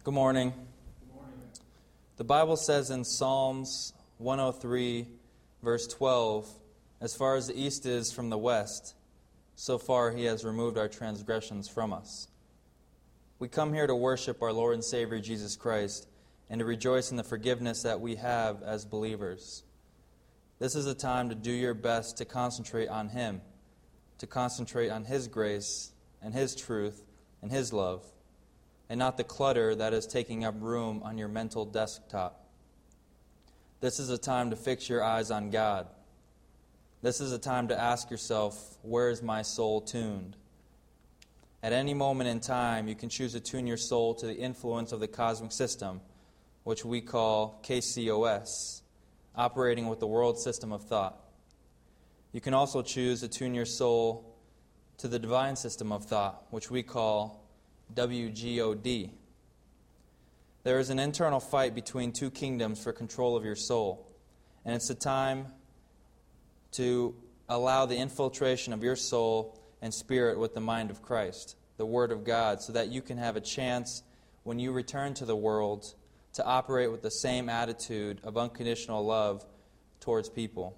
Good morning. The Bible says in Psalms 103, verse 12, "As far as the east is from the west, so far he has removed our transgressions from us." We come here to worship our Lord and Savior Jesus Christ and to rejoice in the forgiveness that we have as believers. This is a time to do your best to concentrate on Him, to concentrate on His grace and His truth and His love, and not the clutter that is taking up room on your mental desktop. This is a time to fix your eyes on God. This is a time to ask yourself, where is my soul tuned? At any moment in time, you can choose to tune your soul to the influence of the cosmic system, which we call KCOS, operating with the world system of thought. You can also choose to tune your soul to the divine system of thought, which we call WGOD. There is an internal fight between two kingdoms for control of your soul, and it's a time to allow the infiltration of your soul and spirit with the mind of Christ, the Word of God, so that you can have a chance when you return to the world to operate with the same attitude of unconditional love towards people.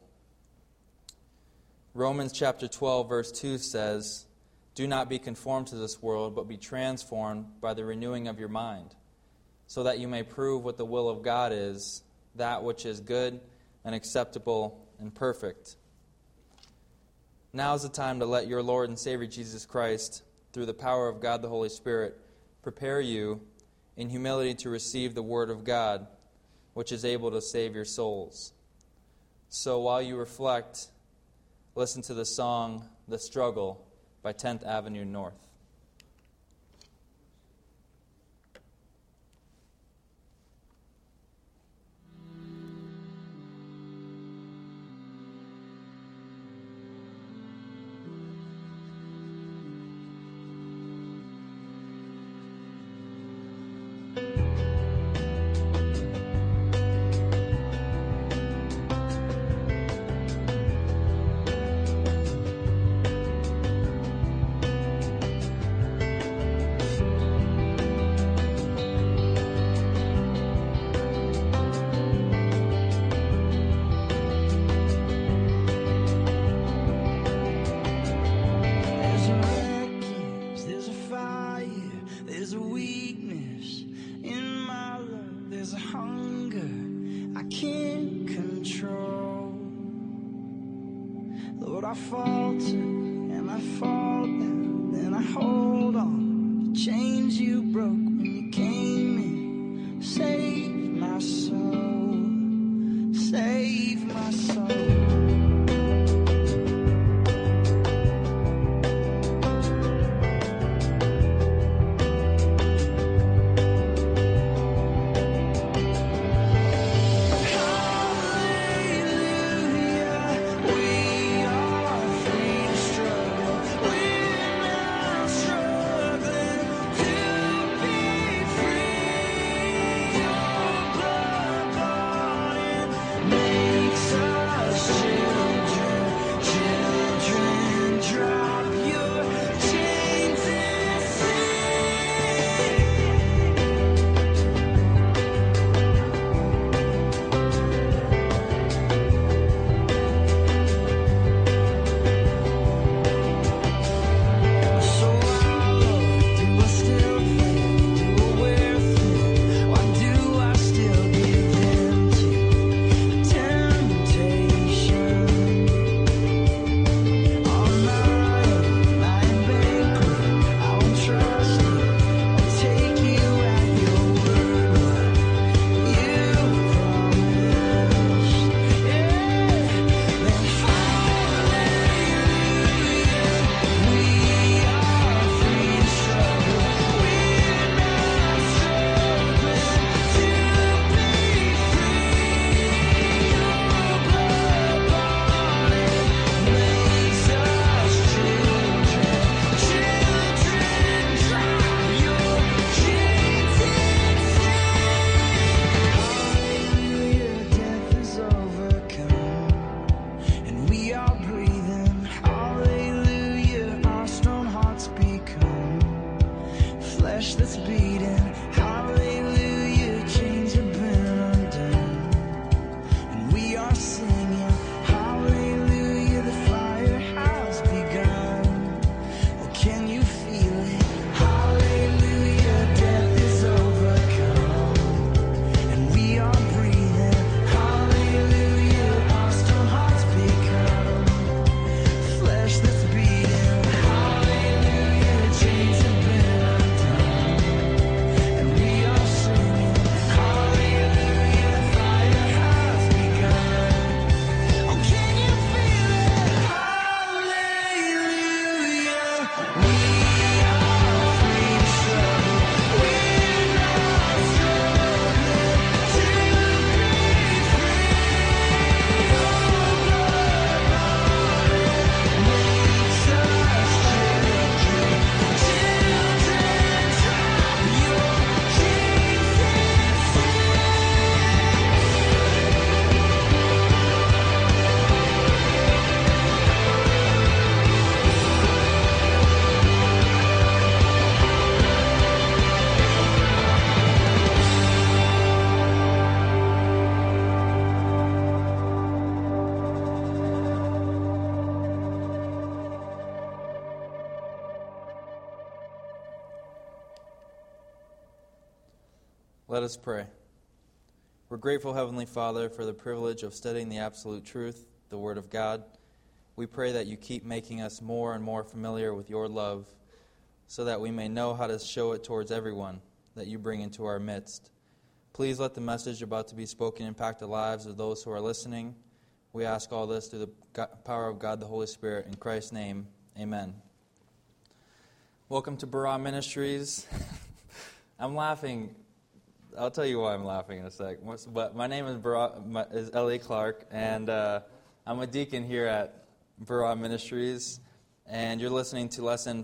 Romans chapter 12, verse 2 says, "Do not be conformed to this world, but be transformed by the renewing of your mind, so that you may prove what the will of God is, that which is good and acceptable and perfect." Now is the time to let your Lord and Savior Jesus Christ, through the power of God the Holy Spirit, prepare you in humility to receive the Word of God, which is able to save your souls. So while you reflect, listen to the song, "The Struggle," by 10th Avenue North. I falter and I fall down, then I hold on to chains you broke when you came in. Save my soul, save my soul. flesh that's bleeding. Hallelujah. Let us pray. We're grateful, Heavenly Father, for the privilege of studying the absolute truth, the Word of God. We pray that you keep making us more and more familiar with your love so that we may know how to show it towards everyone that you bring into our midst. Please let the message about to be spoken impact the lives of those who are listening. We ask all this through the power of God, the Holy Spirit. In Christ's name, amen. Welcome to Barah Ministries. I'm laughing. I'll tell you why I'm laughing in a sec. But my name is L.A. Clark, and I'm a deacon here at Barah Ministries. And you're listening to lesson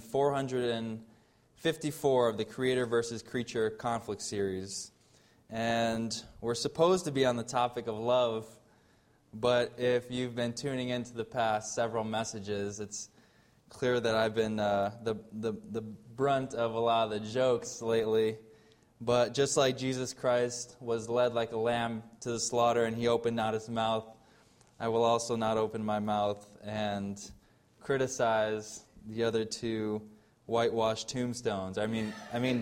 454 of the Creator versus Creature conflict series. And we're supposed to be on the topic of love, but if you've been tuning into the past several messages, it's clear that I've been the brunt of a lot of the jokes lately. But just like Jesus Christ was led like a lamb to the slaughter and he opened not his mouth, I will also not open my mouth and criticize the other two whitewashed tombstones. I mean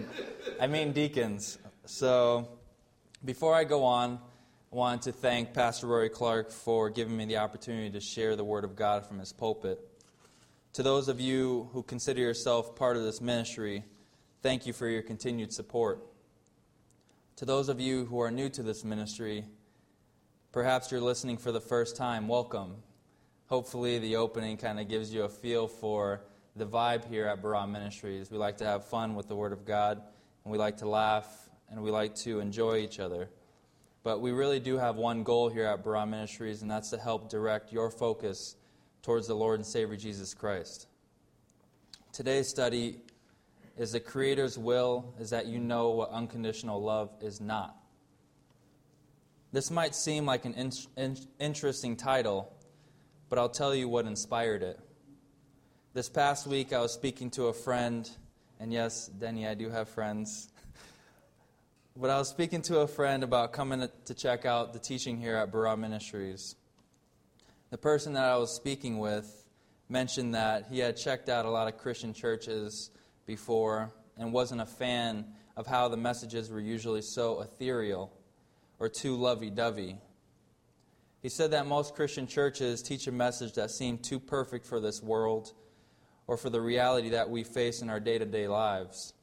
deacons. So before I go on, I want to thank Pastor Rory Clark for giving me the opportunity to share the Word of God from his pulpit. To those of you who consider yourself part of this ministry, thank you for your continued support. To those of you who are new to this ministry, perhaps you're listening for the first time, welcome. Hopefully the opening kind of gives you a feel for the vibe here at Barah Ministries. We like to have fun with the Word of God, and we like to laugh, and we like to enjoy each other. But we really do have one goal here at Barah Ministries, and that's to help direct your focus towards the Lord and Savior Jesus Christ. Today's study is the Creator's will is that you know what unconditional love is not. This might seem like an interesting title, but I'll tell you what inspired it. This past week I was speaking to a friend, and yes, Denny, I do have friends. But I was speaking to a friend about coming to check out the teaching here at Barah Ministries. The person that I was speaking with mentioned that he had checked out a lot of Christian churches before and wasn't a fan of how the messages were usually so ethereal or too lovey-dovey. He said that most Christian churches teach a message that seemed too perfect for this world or for the reality that we face in our day-to-day lives.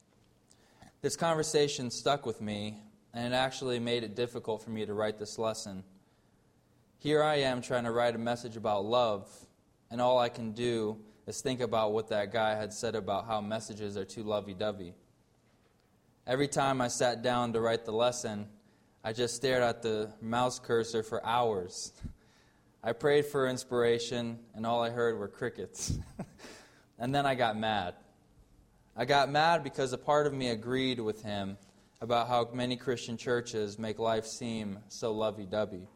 This conversation stuck with me, and it actually made it difficult for me to write this lesson. Here I am trying to write a message about love, and all I can do is think about what that guy had said about how messages are too lovey-dovey. Every time I sat down to write the lesson, I just stared at the mouse cursor for hours. I prayed for inspiration, and all I heard were crickets. And then I got mad. I got mad because a part of me agreed with him about how many Christian churches make life seem so lovey-dovey.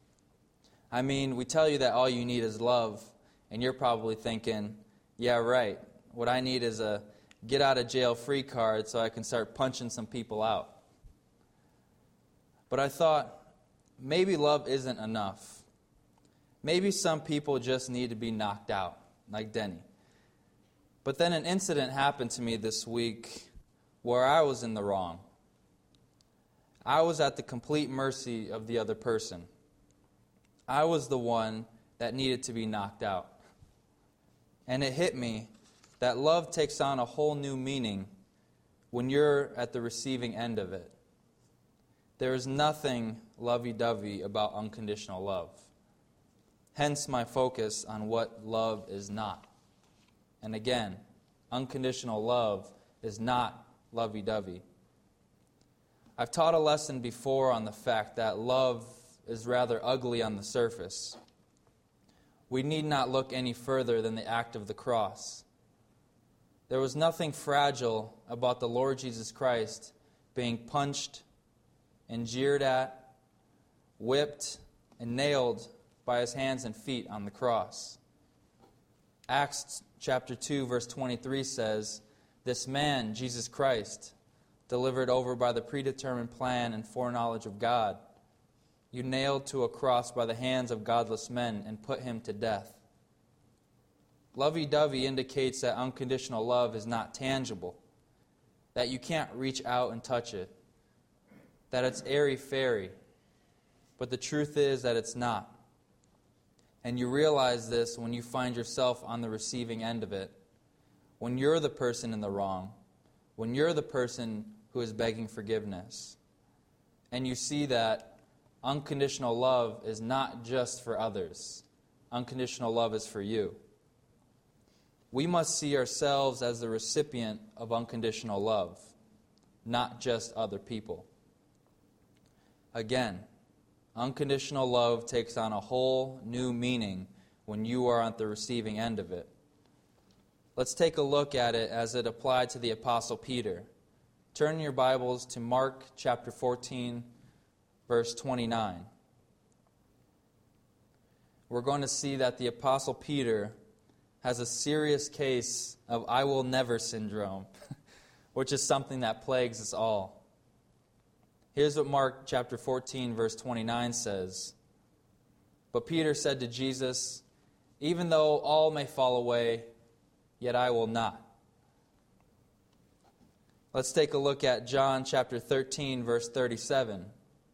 I mean, we tell you that all you need is love, and you're probably thinking, yeah, right. What I need is a get-out-of-jail-free card so I can start punching some people out. But I thought, maybe love isn't enough. Maybe some people just need to be knocked out, like Denny. But then an incident happened to me this week where I was in the wrong. I was at the complete mercy of the other person. I was the one that needed to be knocked out. And it hit me that love takes on a whole new meaning when you're at the receiving end of it. There is nothing lovey-dovey about unconditional love. Hence my focus on what love is not. And again, unconditional love is not lovey-dovey. I've taught a lesson before on the fact that love is rather ugly on the surface. We need not look any further than the act of the cross. There was nothing fragile about the Lord Jesus Christ being punched and jeered at, whipped, and nailed by his hands and feet on the cross. Acts chapter 2, verse 23 says, "This man, Jesus Christ, delivered over by the predetermined plan and foreknowledge of God, you nailed to a cross by the hands of godless men and put him to death." Lovey-dovey indicates that unconditional love is not tangible, that you can't reach out and touch it. that it's airy-fairy, but the truth is that it's not. And you realize this when you find yourself on the receiving end of it, when you're the person in the wrong, when you're the person who is begging forgiveness. And you see that unconditional love is not just for others. Unconditional love is for you. We must see ourselves as the recipient of unconditional love, not just other people. Again, unconditional love takes on a whole new meaning when you are at the receiving end of it. Let's take a look at it as it applied to the Apostle Peter. Turn your Bibles to Mark chapter 14, verse 29. We're going to see that the Apostle Peter has a serious case of I will never syndrome, which is something that plagues us all. Here's what Mark chapter 14, verse 29 says. But Peter said to Jesus, "Even though all may fall away, yet I will not." Let's take a look at John chapter 13, verse 37.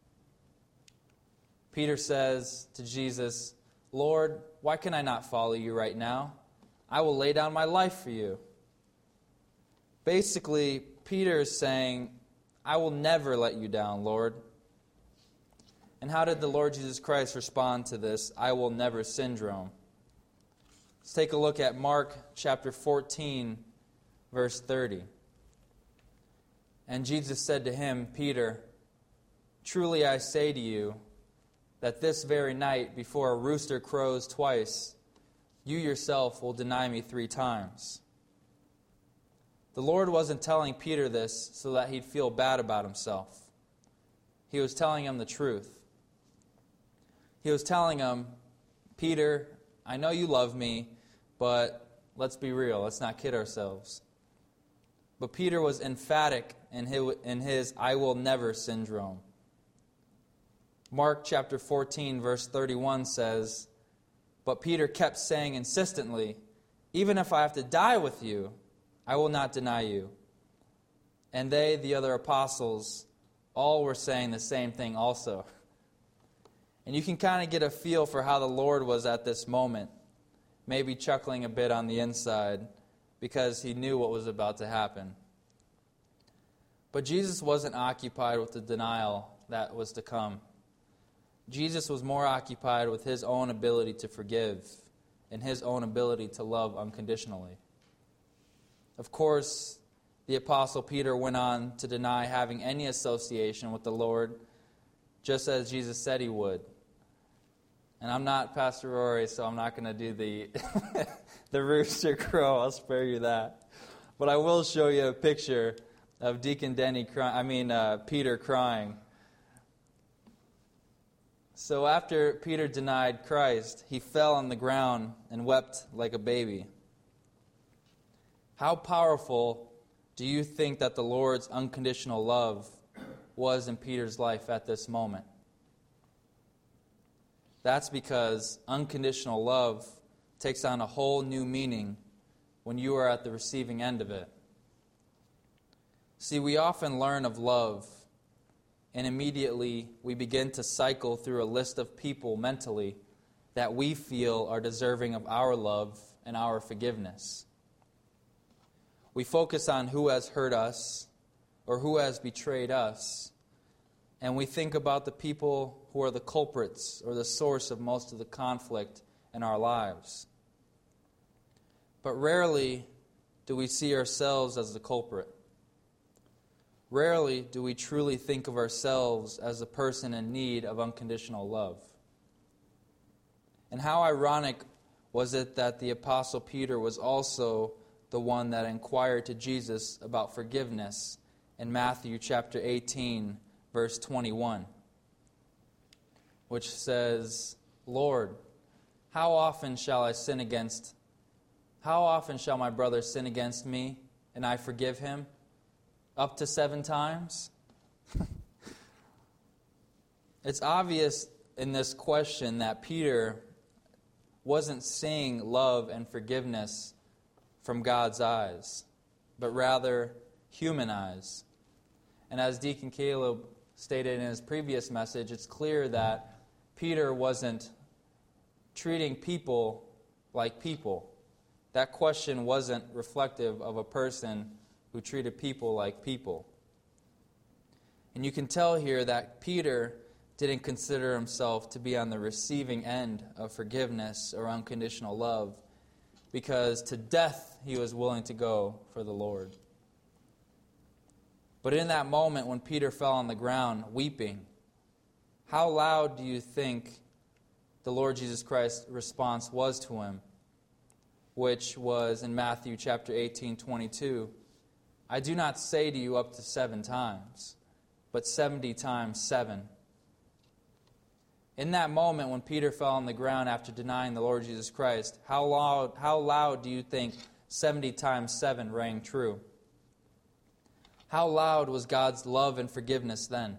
Peter says to Jesus, "Lord, why can I not follow you right now? I will lay down my life for you." Basically, Peter is saying, I will never let you down, Lord. And how did the Lord Jesus Christ respond to this I will never syndrome? Let's take a look at Mark chapter 14, verse 30. And Jesus said to him, Peter, "Truly I say to you, that this very night, before a rooster crows twice, you yourself will deny me 3 times. The Lord wasn't telling Peter this so that he'd feel bad about himself. He was telling him the truth. He was telling him, Peter, I know you love me, but let's be real, let's not kid ourselves. But Peter was emphatic in his I will never syndrome. Mark chapter 14, verse 31 says, But Peter kept saying insistently, Even if I have to die with you, I will not deny you. And they, the other apostles, all were saying the same thing also. And you can kind of get a feel for how the Lord was at this moment, maybe chuckling a bit on the inside, because he knew what was about to happen. But Jesus wasn't occupied with the denial that was to come. Jesus was more occupied with his own ability to forgive and his own ability to love unconditionally. Of course, the Apostle Peter went on to deny having any association with the Lord, just as Jesus said he would. And I'm not Pastor Rory, so I'm not going to do the rooster crow. I'll spare you that. But I will show you a picture of Deacon Peter crying. So after Peter denied Christ, he fell on the ground and wept like a baby. How powerful do you think that the Lord's unconditional love was in Peter's life at this moment? That's because unconditional love takes on a whole new meaning when you are at the receiving end of it. See, we often learn of love, and immediately we begin to cycle through a list of people mentally that we feel are deserving of our love and our forgiveness. We focus on who has hurt us or who has betrayed us, and we think about the people who are the culprits or the source of most of the conflict in our lives. But rarely do we see ourselves as the culprit. Rarely do we truly think of ourselves as a person in need of unconditional love. And how ironic was it that the Apostle Peter was also the one that inquired to Jesus about forgiveness in Matthew chapter 18, verse 21, which says, Lord, how often shall my brother sin against me, and I forgive him? Up to 7 times? It's obvious in this question that Peter wasn't seeing love and forgiveness from God's eyes, but rather human eyes. And as Deacon Caleb stated in his previous message, it's clear that Peter wasn't treating people like people. That question wasn't reflective of a person who treated people like people. And you can tell here that Peter didn't consider himself to be on the receiving end of forgiveness or unconditional love, because to death he was willing to go for the Lord. But in that moment when Peter fell on the ground weeping, how loud do you think the Lord Jesus Christ's response was to him? Which was in Matthew chapter 18:22. I do not say to you up to 7 times, but 70 times 7. In that moment when Peter fell on the ground after denying the Lord Jesus Christ, how loud do you think 70 times 7 rang true? How loud was God's love and forgiveness then?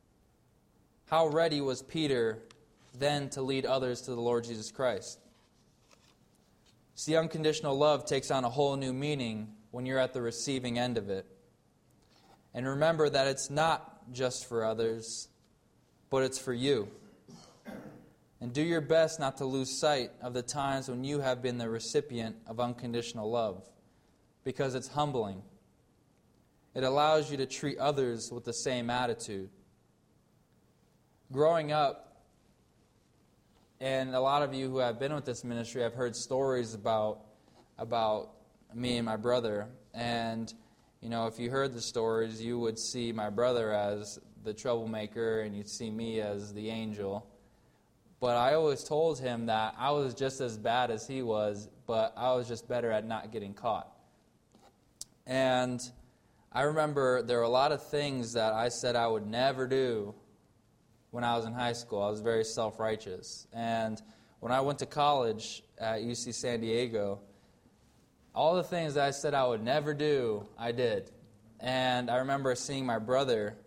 How ready was Peter then to lead others to the Lord Jesus Christ? See, unconditional love takes on a whole new meaning when you're at the receiving end of it. And remember that it's not just for others, but it's for you. And do your best not to lose sight of the times when you have been the recipient of unconditional love, because it's humbling. It allows you to treat others with the same attitude. Growing up, and a lot of you who have been with this ministry have heard stories about me and my brother. And, you know, if you heard the stories, you would see my brother as the troublemaker and you'd see me as the angel. But I always told him that I was just as bad as he was, but I was just better at not getting caught. And I remember there were a lot of things that I said I would never do when I was in high school. I was very self-righteous. And when I went to college at UC San Diego, all the things that I said I would never do, I did. And I remember seeing my brother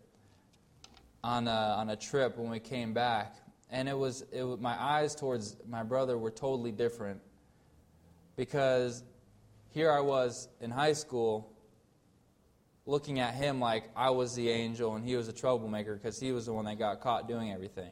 on a trip when we came back, and it was my eyes towards my brother were totally different, because here I was in high school looking at him like I was the angel and he was a troublemaker because he was the one that got caught doing everything.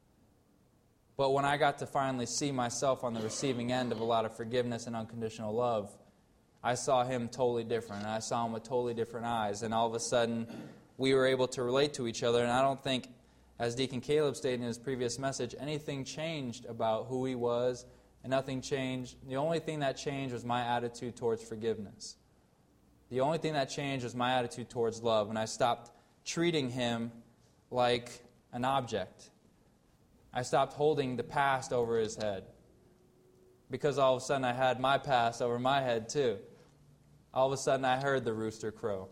But when I got to finally see myself on the receiving end of a lot of forgiveness and unconditional love, I saw him totally different, and I saw him with totally different eyes, and all of a sudden we were able to relate to each other. And I don't think, as Deacon Caleb stated in his previous message, anything changed about who he was, and nothing changed. The only thing that changed was my attitude towards forgiveness. The only thing that changed was my attitude towards love, and I stopped treating him like an object. I stopped holding the past over his head, because all of a sudden I had my past over my head too. All of a sudden I heard the rooster crow.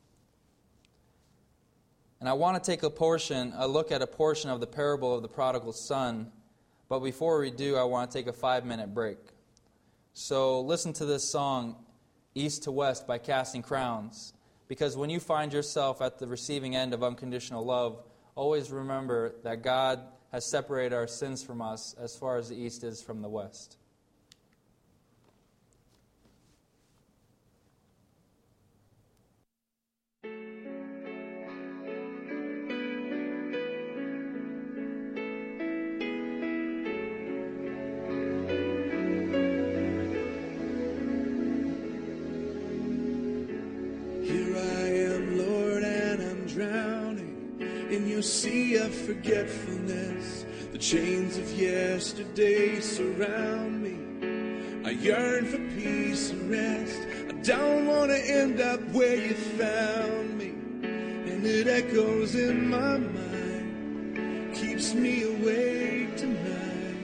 And I want to take a look at a portion of the parable of the prodigal son, but before we do, I want to take a 5-minute break. So listen to this song, East to West by Casting Crowns, because when you find yourself at the receiving end of unconditional love, always remember that God has separated our sins from us as far as the east is from the west. Sea of forgetfulness, the chains of yesterday surround me. I yearn for peace and rest. I don't want to end up where you found me. And it echoes in my mind, keeps me awake tonight.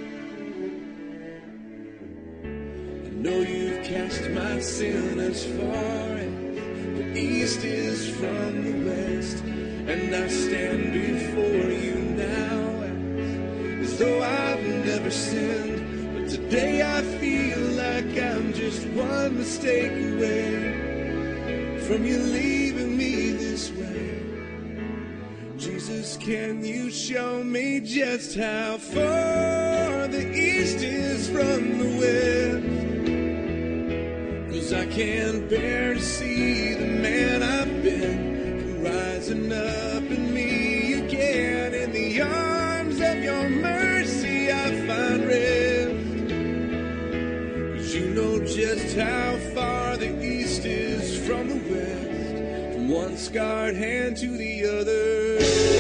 I know you've cast my sin as far as the east is from the west. And I stand before you now as though I've never sinned. But today I feel like I'm just one mistake away from you leaving me this way. Jesus, can you show me just how far the east is from the west? 'Cause I can't bear to see the man I've been rising up in me just how far the east is from the west, from one scarred hand to the other.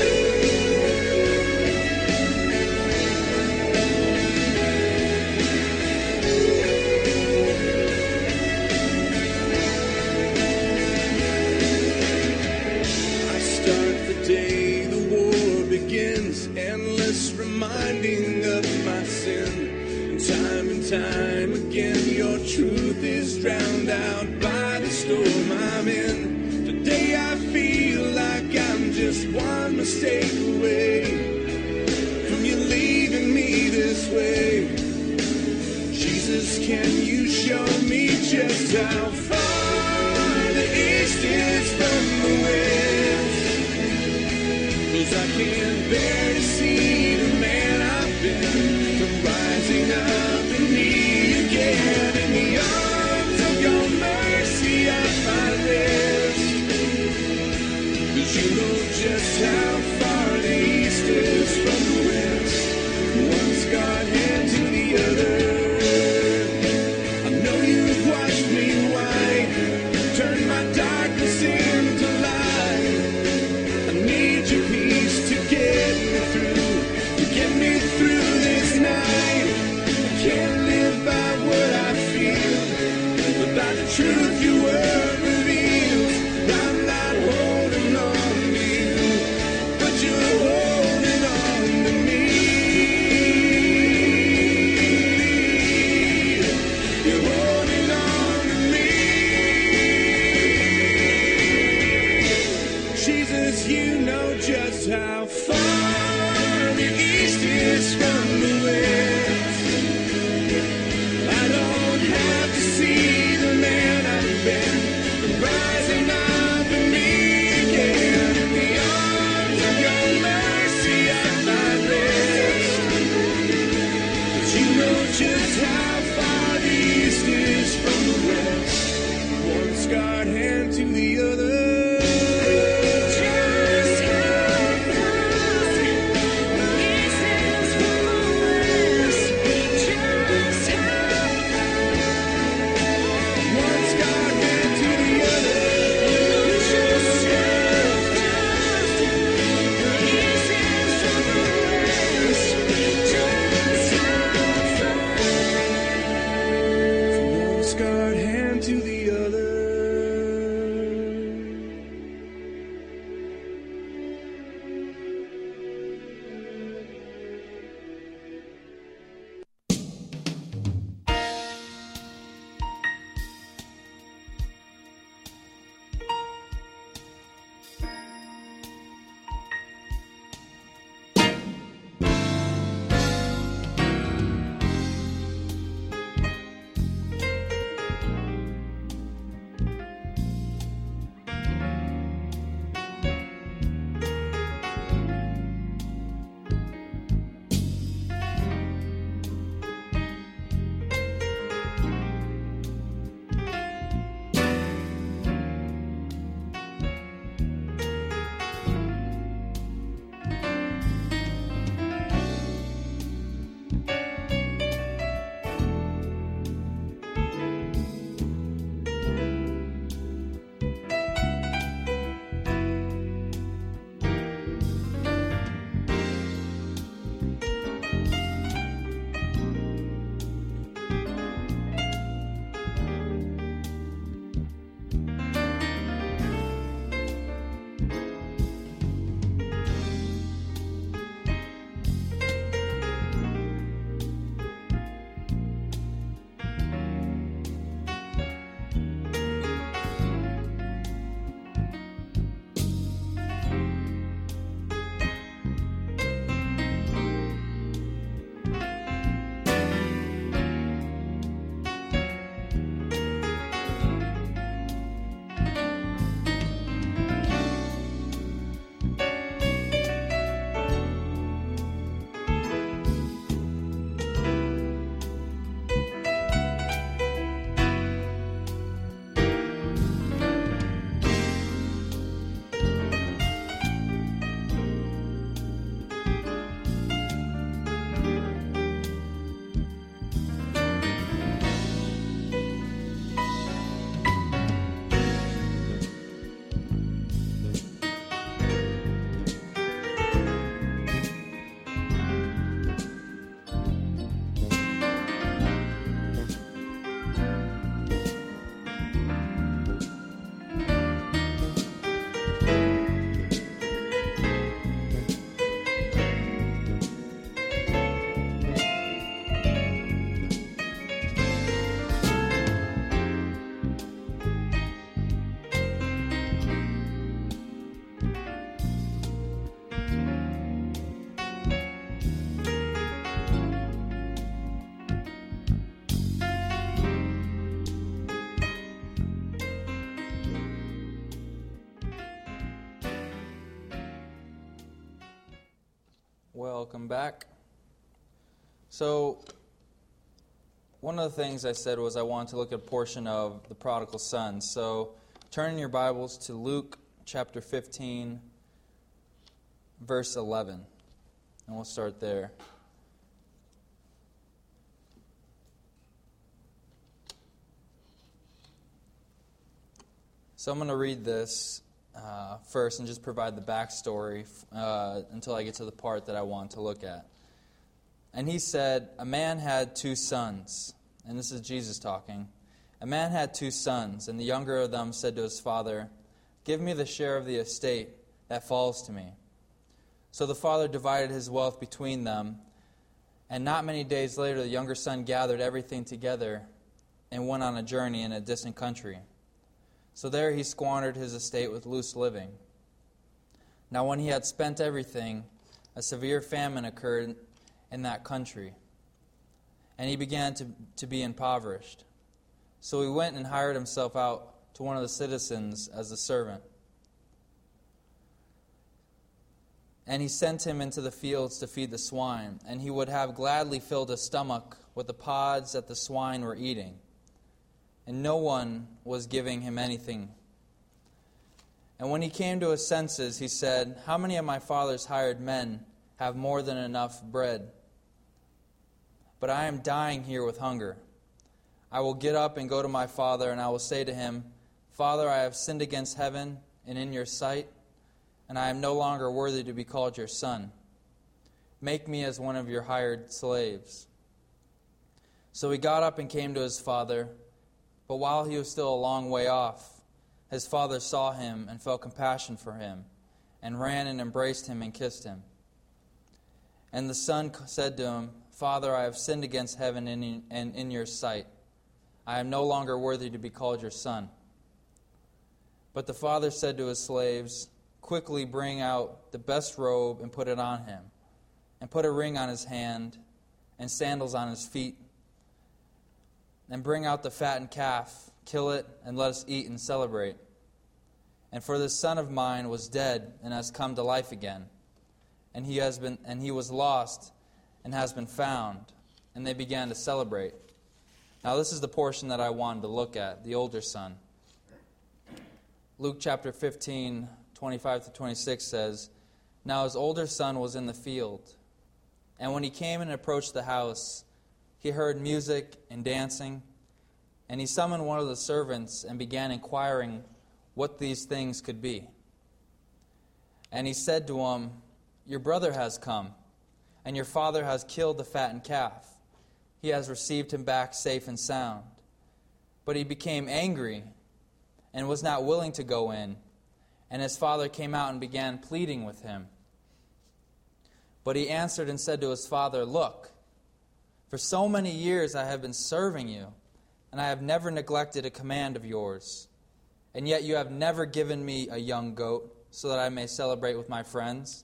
I start the day the war begins, endless reminding of my sin. And time again, your truth is drowned out by the storm I'm in. Today I feel like I'm just one mistake away from you leaving me this way. Jesus, can you show me just how far the east is from the west? 'Cause I can't bear to see the man I've been rising up in me again. In the arms of your mercy I find rest. 'Cause you know just how far the east is from the west, one scarred hand to the other. I know you've washed me white, turned my darkness into light. I need your peace to get me through this night. Can't live by what I feel, but by the truth your word reveals. I'm not holding on to you, but you're holding on to me. You're holding on to me. Jesus, you know just how far the east is from the west. I don't have to see the man I've been rising up in me again. In the arms of your mercy I find rest. But you know just how far the east is from the west, one scarred hand to the other. Just how far Welcome back. So, one of the things I said was I wanted to look at a portion of the prodigal son. So, turn in your Bibles to Luke chapter 15, verse 11. And we'll start there. So I'm going to read this first and just provide the backstory until I get to the part that I want to look at. And he said, a man had 2 sons. And this is Jesus talking. A man had 2 sons, and the younger of them said to his father, "Give me the share of the estate that falls to me." So the father divided his wealth between them, and not many days later the younger son gathered everything together and went on a journey in a distant country. So there he squandered his estate with loose living. Now when he had spent everything, a severe famine occurred in that country, and he began to be impoverished. So he went and hired himself out to one of the citizens as a servant. And he sent him into the fields to feed the swine, and he would have gladly filled his stomach with the pods that the swine were eating. And no one was giving him anything. And when he came to his senses, he said, "How many of my father's hired men have more than enough bread? But I am dying here with hunger. I will get up and go to my father, and I will say to him, 'Father, I have sinned against heaven and in your sight, and I am no longer worthy to be called your son. Make me as one of your hired slaves.' So he got up and came to his father. But while he was still a long way off, his father saw him and felt compassion for him, and ran and embraced him and kissed him. And the son said to him, 'Father, I have sinned against heaven and in your sight. I am no longer worthy to be called your son.' But the father said to his slaves, 'Quickly bring out the best robe and put it on him, and put a ring on his hand and sandals on his feet. And bring out the fattened calf, kill it, and let us eat and celebrate. And for this son of mine was dead and has come to life again, and he was lost and has been found.' And they began to celebrate." Now this is the portion that I wanted to look at, the older son. Luke chapter 15, 25 to 26 says, "Now his older son was in the field, and when he came and approached the house, he heard music and dancing, and he summoned one of the servants and began inquiring what these things could be. And he said to him, 'Your brother has come, and your father has killed the fattened calf. He has received him back safe and sound.' But he became angry and was not willing to go in, and his father came out and began pleading with him. But he answered and said to his father, 'Look, for so many years I have been serving you, and I have never neglected a command of yours. And yet you have never given me a young goat, so that I may celebrate with my friends.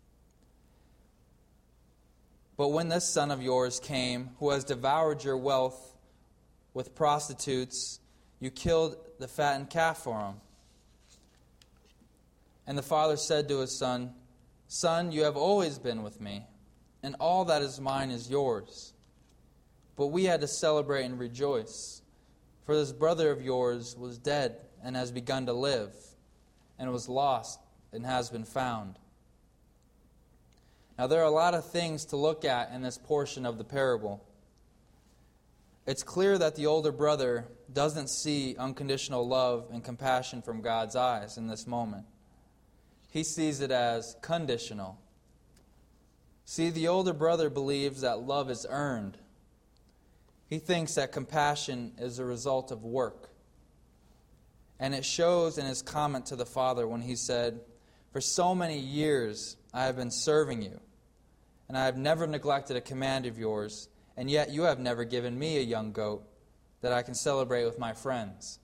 But when this son of yours came, who has devoured your wealth with prostitutes, you killed the fattened calf for him.' And the father said to his son, 'Son, you have always been with me, and all that is mine is yours. But we had to celebrate and rejoice, for this brother of yours was dead and has begun to live, and was lost and has been found.'" Now there are a lot of things to look at in this portion of the parable. It's clear that the older brother doesn't see unconditional love and compassion from God's eyes in this moment. He sees it as conditional. See, the older brother believes that love is earned. He thinks that compassion is a result of work. And it shows in his comment to the father when he said, "For so many years I have been serving you, and I have never neglected a command of yours, and yet you have never given me a young goat that I can celebrate with my friends."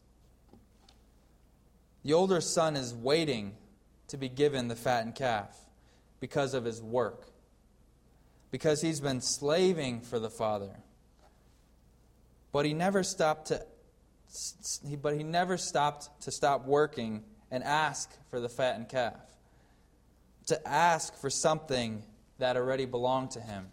The older son is waiting to be given the fattened calf because of his work, because he's been slaving for the father. But he never stopped to stop working and ask for the fattened calf, to ask for something that already belong to him.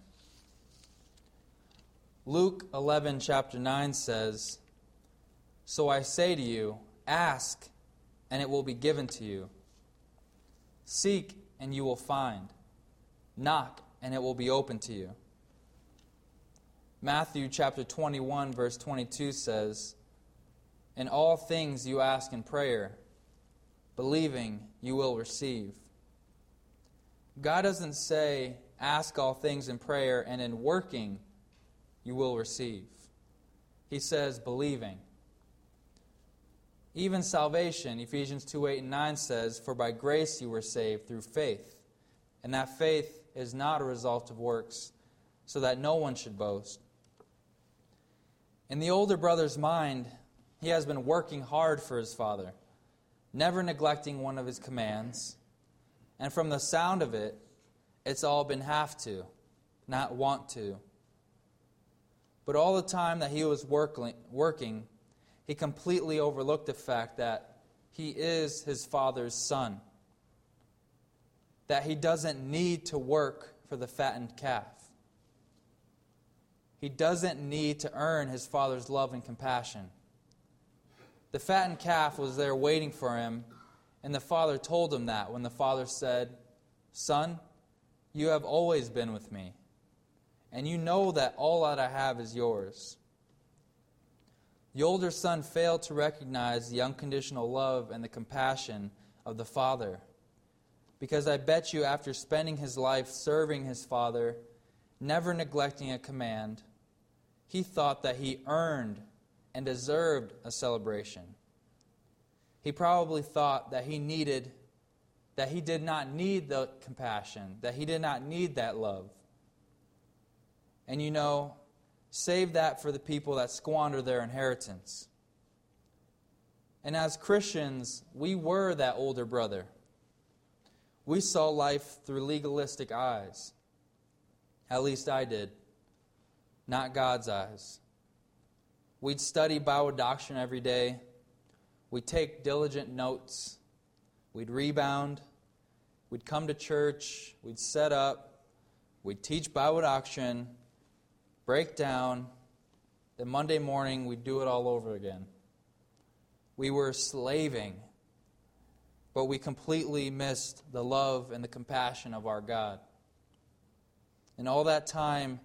Luke 11, chapter 9 says, "So I say to you, ask, and it will be given to you. Seek, and you will find. Knock, and it will be opened to you." Matthew chapter 21, verse 22 says, "In all things you ask in prayer, believing you will receive." God doesn't say, ask all things in prayer, and in working you will receive. He says, believing. Even salvation, Ephesians 2, 8, and 9 says, "For by grace you were saved through faith, and that faith is not a result of works, so that no one should boast." In the older brother's mind, he has been working hard for his father, never neglecting one of his commands, and from the sound of it, it's all been have to, not want to. But all the time that he was working, he completely overlooked the fact that he is his father's son, that he doesn't need to work for the fattened calf. He doesn't need to earn his father's love and compassion. The fattened calf was there waiting for him, and the father told him that when the father said, "Son, you have always been with me, and you know that all that I have is yours." The older son failed to recognize the unconditional love and the compassion of the father, because I bet you after spending his life serving his father, never neglecting a command, he thought that he earned and deserved a celebration. He probably thought that he did not need the compassion, that he did not need that love. And save that for the people that squander their inheritance. And as Christians, we were that older brother. We saw life through legalistic eyes. At least I did. Not God's eyes. We'd study Bible doctrine every day. We'd take diligent notes. We'd rebound. We'd come to church. We'd set up. We'd teach Bible doctrine. Break down. Then Monday morning, we'd do it all over again. We were slaving, but we completely missed the love and the compassion of our God. And all that time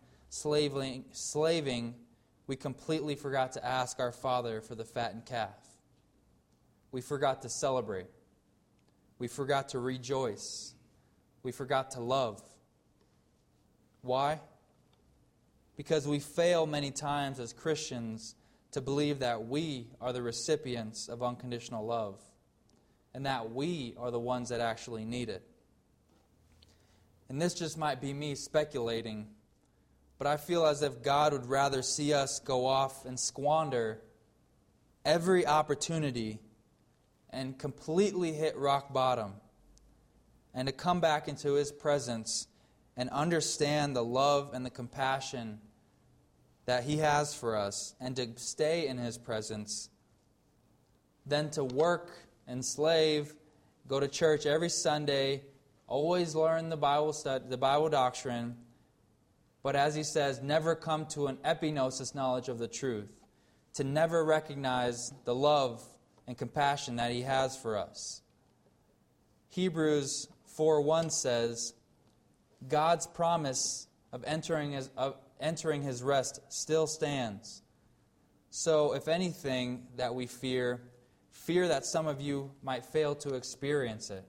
slaving, we completely forgot to ask our Father for the fattened calf. We forgot to celebrate. We forgot to rejoice. We forgot to love. Why? Because we fail many times as Christians to believe that we are the recipients of unconditional love and that we are the ones that actually need it. And this just might be me speculating, but I feel as if God would rather see us go off and squander every opportunity and completely hit rock bottom and to come back into His presence and understand the love and the compassion that He has for us and to stay in His presence than to work and slave, go to church every Sunday, always learn the Bible doctrine, but as he says, never come to an epignosis knowledge of the truth, to never recognize the love and compassion that He has for us. Hebrews 4:1 says, God's promise of entering His rest still stands. So, if anything that we fear that some of you might fail to experience it.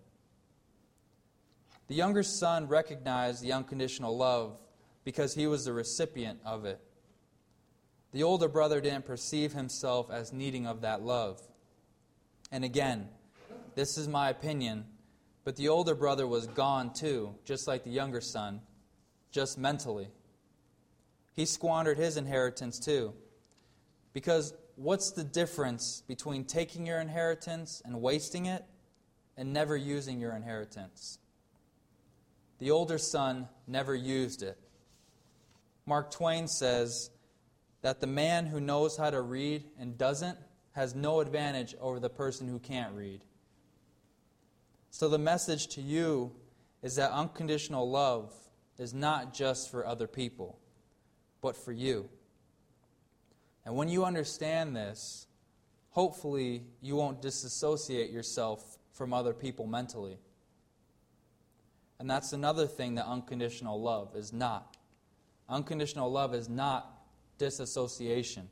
The younger son recognized the unconditional love because he was the recipient of it. The older brother didn't perceive himself as needing of that love. And again, this is my opinion, but the older brother was gone too, just like the younger son, just mentally. He squandered his inheritance too. Because what's the difference between taking your inheritance and wasting it and never using your inheritance? The older son never used it. Mark Twain says that the man who knows how to read and doesn't has no advantage over the person who can't read. So the message to you is that unconditional love is not just for other people, but for you. And when you understand this, hopefully you won't disassociate yourself from other people mentally. And that's another thing that unconditional love is not. Unconditional love is not disassociation.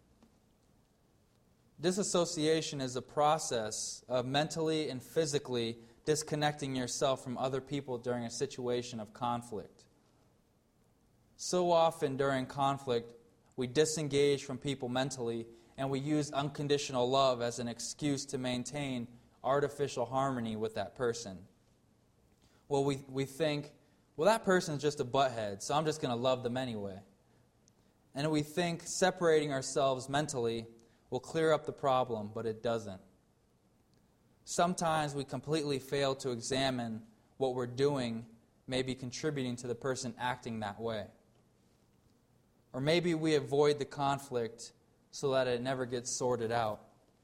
Disassociation is a process of mentally and physically disconnecting yourself from other people during a situation of conflict. So often during conflict, we disengage from people mentally, and we use unconditional love as an excuse to maintain artificial harmony with that person. Well, we think, well, that person's just a butthead, so I'm just going to love them anyway. And we think separating ourselves mentally will clear up the problem, but it doesn't. Sometimes we completely fail to examine what we're doing may be contributing to the person acting that way. Or maybe we avoid the conflict so that it never gets sorted out.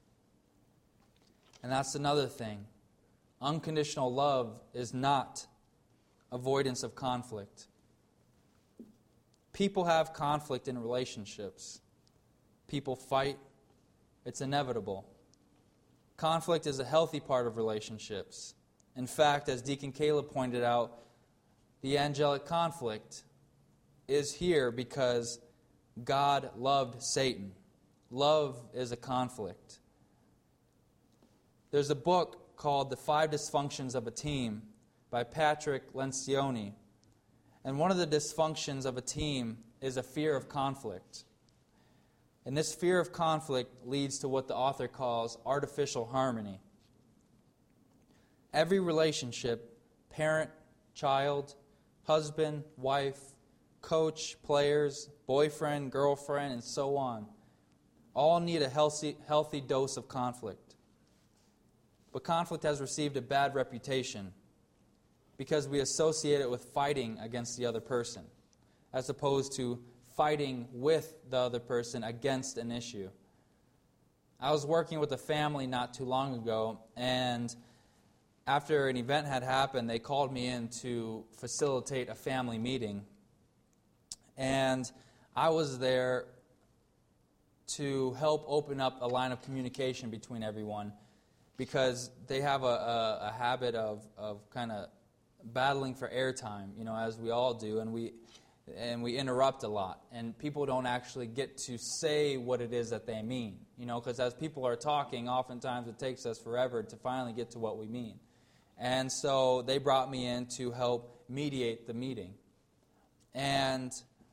And that's another thing. Unconditional love is not avoidance of conflict. People have conflict in relationships. People fight. It's inevitable. Conflict is a healthy part of relationships. In fact, as Deacon Caleb pointed out, the angelic conflict is here because God loved Satan. Love is a conflict. There's a book called The 5 Dysfunctions of a Team by Patrick Lencioni. And one of the dysfunctions of a team is a fear of conflict. And this fear of conflict leads to what the author calls artificial harmony. Every relationship, parent, child, husband, wife, coach, players, boyfriend, girlfriend, and so on, all need a healthy dose of conflict. But conflict has received a bad reputation because we associate it with fighting against the other person, as opposed to fighting with the other person against an issue. I was working with a family not too long ago, and after an event had happened, they called me in to facilitate a family meeting. And I was there to help open up a line of communication between everyone, because they have a habit of kind of battling for airtime, as we all do, and we interrupt a lot, and people don't actually get to say what it is that they mean, because as people are talking, oftentimes it takes us forever to finally get to what we mean. And so they brought me in to help mediate the meeting. And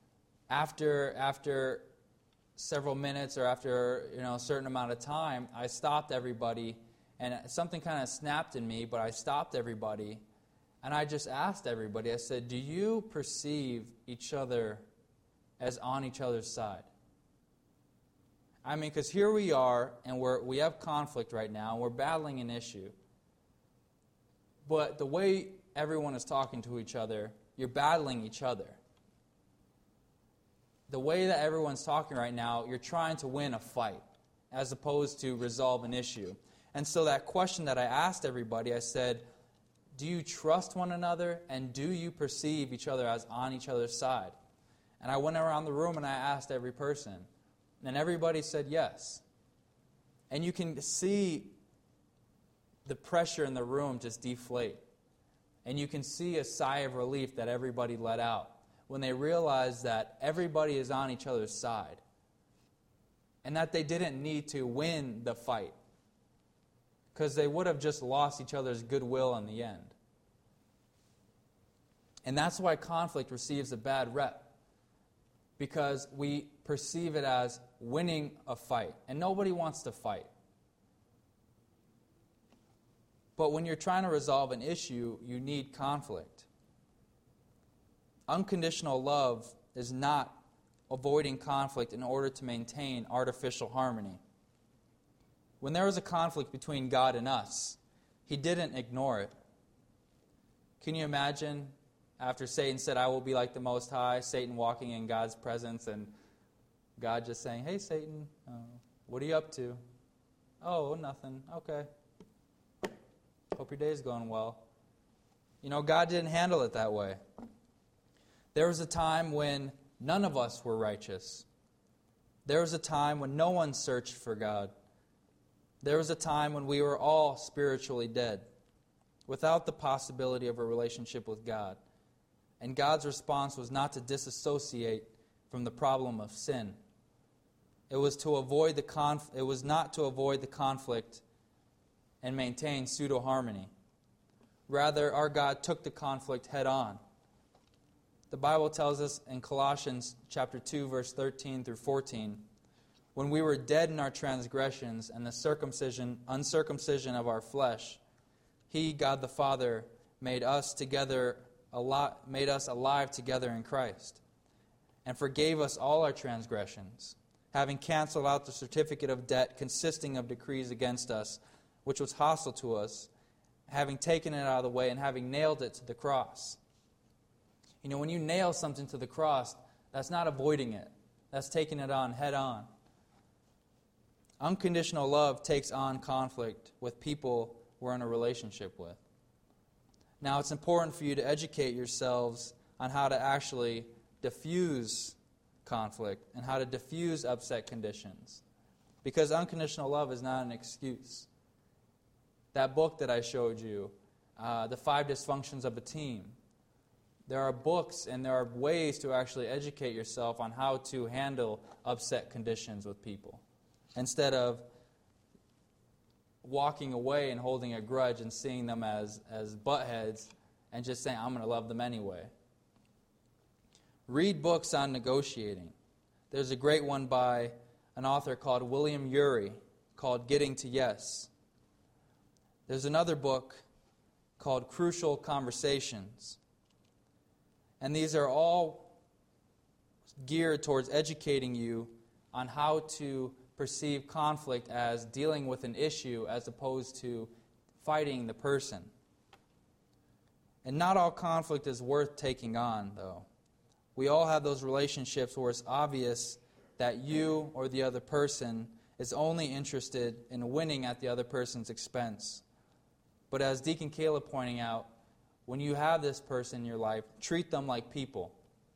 after several minutes, or after a certain amount of time, I stopped everybody, and something kind of snapped in me, but I stopped everybody, and I just asked everybody, I said, do you perceive each other as on each other's side? I mean, because here we are, and we have conflict right now, and we're battling an issue. But the way everyone is talking to each other, you're battling each other. The way that everyone's talking right now, you're trying to win a fight, as opposed to resolve an issue. And so that question that I asked everybody, I said, do you trust one another, and do you perceive each other as on each other's side? And I went around the room and I asked every person, and everybody said yes. And you can see the pressure in the room just deflate. And you can see a sigh of relief that everybody let out when they realized that everybody is on each other's side, and that they didn't need to win the fight, because they would have just lost each other's goodwill in the end. And that's why conflict receives a bad rep, because we perceive it as winning a fight, and nobody wants to fight. But when you're trying to resolve an issue, you need conflict. Unconditional love is not avoiding conflict in order to maintain artificial harmony. When there was a conflict between God and us, He didn't ignore it. Can you imagine after Satan said, I will be like the Most High, Satan walking in God's presence, and God just saying, hey, Satan, what are you up to? Oh, nothing. Okay. Hope your day's going well. God didn't handle it that way. There was a time when none of us were righteous. There was a time when no one searched for God. There was a time when we were all spiritually dead, without the possibility of a relationship with God. And God's response was not to disassociate from the problem of sin. It was not to avoid the conflict and maintain pseudo-harmony. Rather, our God took the conflict head on. The Bible tells us in Colossians chapter 2, verse 13 through 14, when we were dead in our transgressions and the uncircumcision of our flesh, He, God the Father, made us alive together in Christ, and forgave us all our transgressions, having canceled out the certificate of debt consisting of decrees against us, which was hostile to us, having taken it out of the way and having nailed it to the cross. You know, when you nail something to the cross, that's not avoiding it. That's taking it on head on. Unconditional love takes on conflict with people we're in a relationship with. Now, it's important for you to educate yourselves on how to actually diffuse conflict and how to diffuse upset conditions. Because unconditional love is not an excuse. That book that I showed you, The 5 Dysfunctions of a Team, there are books and there are ways to actually educate yourself on how to handle upset conditions with people, instead of walking away and holding a grudge and seeing them as buttheads and just saying, I'm going to love them anyway. Read books on negotiating. There's a great one by an author called William Ury called Getting to Yes. There's another book called Crucial Conversations. And these are all geared towards educating you on how to perceive conflict as dealing with an issue as opposed to fighting the person. And not all conflict is worth taking on, though. We all have those relationships where it's obvious that you or the other person is only interested in winning at the other person's expense. But as Deacon Caleb pointing out, when you have this person in your life, treat them like people.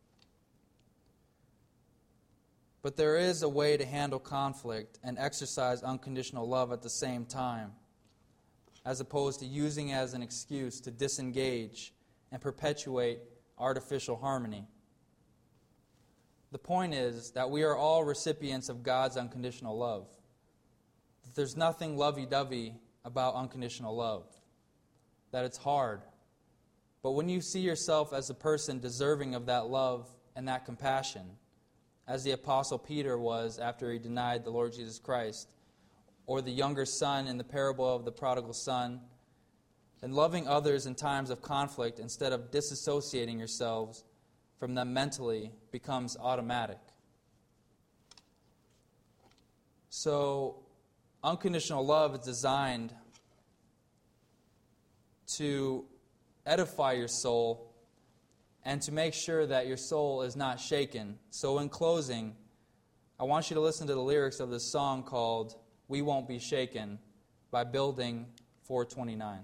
But there is a way to handle conflict and exercise unconditional love at the same time, as opposed to using it as an excuse to disengage and perpetuate artificial harmony. The point is that we are all recipients of God's unconditional love. There's nothing lovey-dovey about unconditional love, that it's hard. But when you see yourself as a person deserving of that love and that compassion, as the Apostle Peter was after he denied the Lord Jesus Christ, or the younger son in the parable of the prodigal son, and loving others in times of conflict instead of disassociating yourselves from them mentally becomes automatic. So, unconditional love is designed to edify your soul and to make sure that your soul is not shaken. So in closing, I want you to listen to the lyrics of this song called We Won't Be Shaken by Building 429.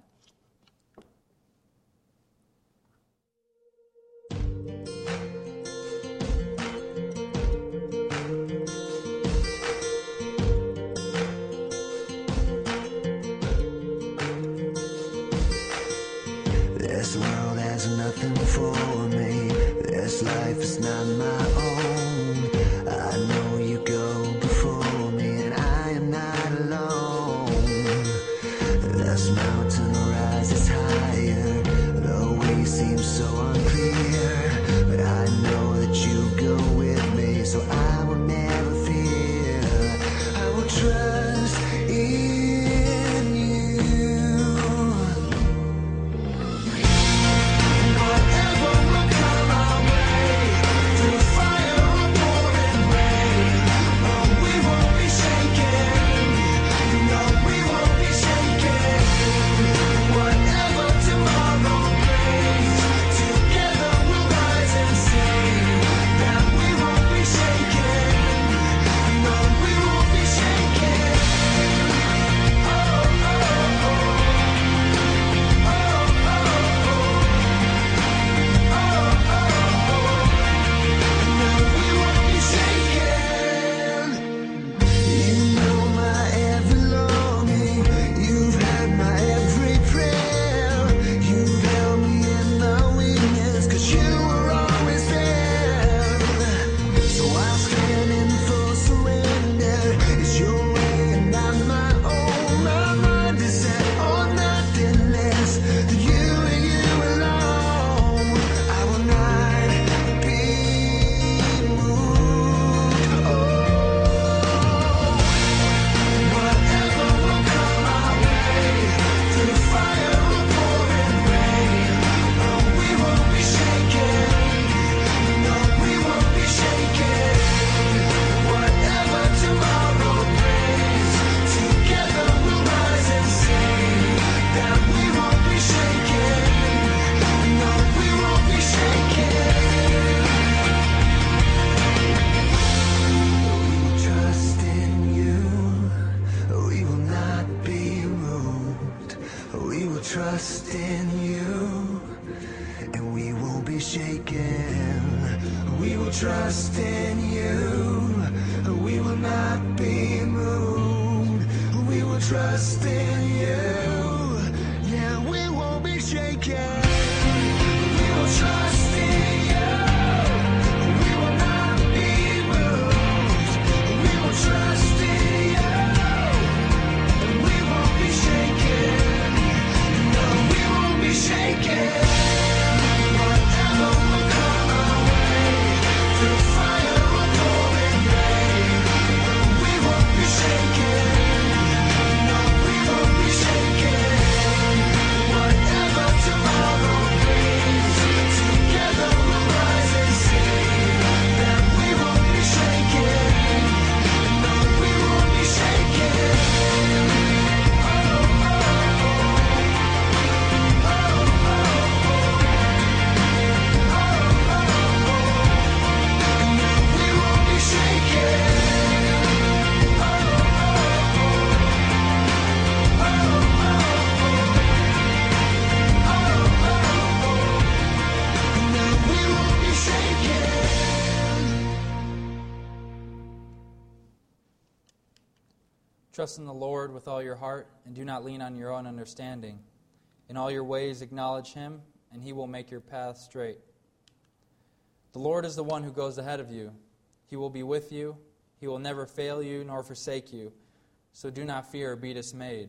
This world has nothing for me. This life is not my own. I know you go before me, and I am not alone. This mountain rises higher. The way seems so unclear, but I know that you go with me, so I will never fear. I will trust in you. Whatever will come our way, through fire or shaken. We will trust in you. We will not be moved. We will trust in you. Yeah, we won't be shaken. We will trust in you. We will not be moved. We will trust in you. We won't be shaken. No, we won't be shaken. Whatever will come our way, through fire or pouring rain, we won't be shaken. No, we won't be shaken. Whatever tomorrow brings, together we'll rise and sing that we won't be shaken. No, we won't be shaken. We won't be shaken. No, we won't be shaken. Trust in the Lord with all your heart, and do not lean on your own understanding. In all your ways acknowledge Him, and He will make your path straight. The Lord is the one who goes ahead of you. He will be with you. He will never fail you nor forsake you. So do not fear or be dismayed.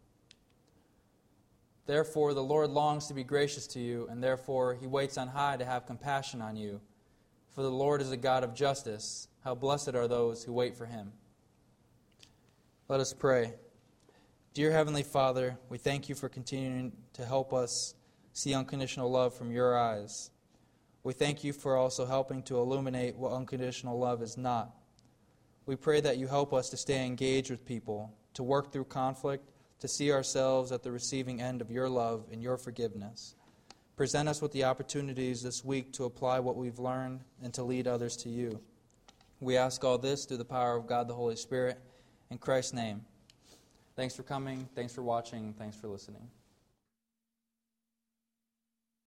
Therefore the Lord longs to be gracious to you, and therefore He waits on high to have compassion on you. For the Lord is a God of justice. How blessed are those who wait for Him. Let us pray. Dear Heavenly Father, we thank You for continuing to help us see unconditional love from Your eyes. We thank You for also helping to illuminate what unconditional love is not. We pray that You help us to stay engaged with people, to work through conflict, to see ourselves at the receiving end of Your love and Your forgiveness. Present us with the opportunities this week to apply what we've learned and to lead others to You. We ask all this through the power of God the Holy Spirit. In Christ's name. Thanks for coming. Thanks for watching. Thanks for listening.